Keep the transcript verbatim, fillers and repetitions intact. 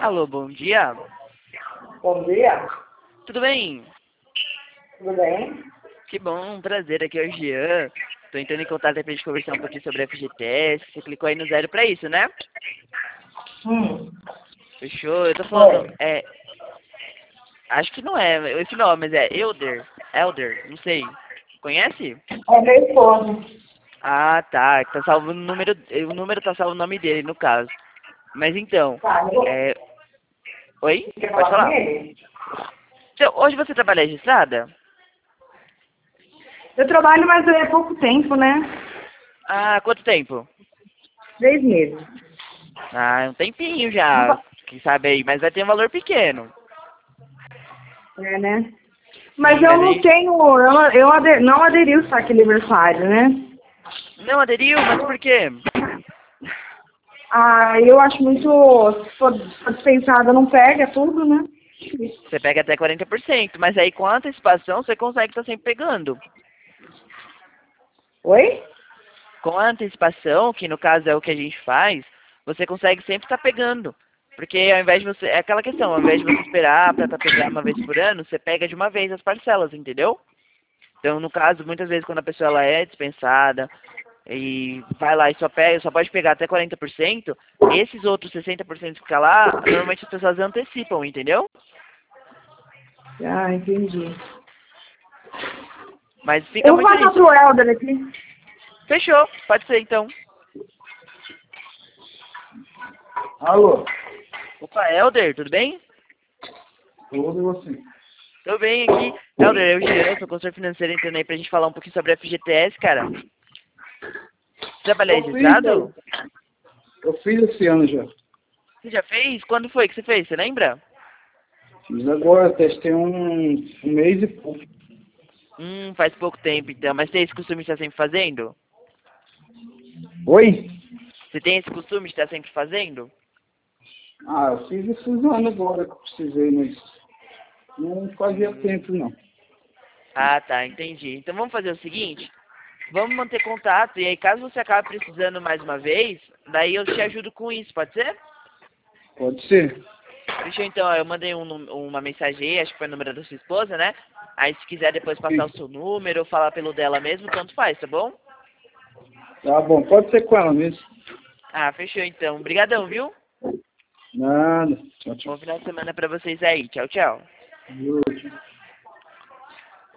Alô, bom dia. Bom dia. Tudo bem? Tudo bem? Que bom, um prazer. Aqui é o Jean. Tô entrando em contato aí pra gente conversar um pouquinho sobre a F G T S. Você clicou aí no zero pra isso, né? Hum. Fechou? Eu tô falando, Oi. é... Acho que não é esse nome, mas é Elder. Elder, não sei. Conhece? É meu esposo. Ah, tá. Tá salvo o número... O número tá salvo o nome dele, no caso. Mas então, Tá, eu... é... Oi? Você quer Pode falar com falar. ele? Então, hoje você trabalha registrada? Eu trabalho, mas é pouco tempo, né? Ah, quanto tempo? Três meses. Ah, um tempinho Não já, va- quem sabe aí, mas vai ter um valor pequeno. É, né? Mas Sim, eu mas não aí... tenho... Eu, eu ade- não aderi o saque aniversário, né? Não aderiu, mas por quê? Ah, eu acho muito... Se for, se for dispensada, não pega tudo, né? Você pega até quarenta por cento, mas aí com a antecipação você consegue estar sempre pegando. Oi? Com a antecipação, que no caso é o que a gente faz, você consegue sempre estar pegando. Porque ao invés de você... É aquela questão, ao invés de você esperar para estar pegando uma vez por ano, você pega de uma vez as parcelas, entendeu? Então, no caso, muitas vezes quando a pessoa ela é dispensada e vai lá e só pega, só pode pegar até quarenta por cento, esses outros sessenta por cento que fica lá, normalmente as pessoas antecipam, entendeu? Ah, entendi. Mas fica Eu vou muito passar nisso. pro Helder aqui. Fechou, pode ser então. Alô? Opa, Helder, tudo bem? Tudo e você? Tô bem aqui. Helder, eu, Jean, sou consultor financeiro, entrando aí pra gente falar um pouquinho sobre a F G T S, cara. Trabalha Eu fiz, registrado? eu fiz esse ano já. Você já fez? Quando foi que você fez? Você lembra? Fiz agora, testei um, um mês e pouco. Hum, faz pouco tempo então. Mas tem esse costume de estar sempre fazendo? Oi? Você tem esse costume de estar sempre fazendo? Ah, eu fiz esses anos agora que eu precisei, mas não fazia Hum. tempo não. Ah, tá, entendi. Então vamos fazer o seguinte. Vamos manter contato e aí caso você acabe precisando mais uma vez, daí eu te ajudo com isso, pode ser? Pode ser? Fechou então, eu mandei um, num- uma mensagem aí, acho que foi o número da sua esposa, né? Aí se quiser depois passar o Sim. seu número ou falar pelo dela mesmo, tanto faz, tá bom? Tá bom, pode ser com ela mesmo. Ah, fechou então. Obrigadão, viu? Nada. Tchau, tchau. Bom final de semana pra vocês aí. Tchau, tchau. Tchau.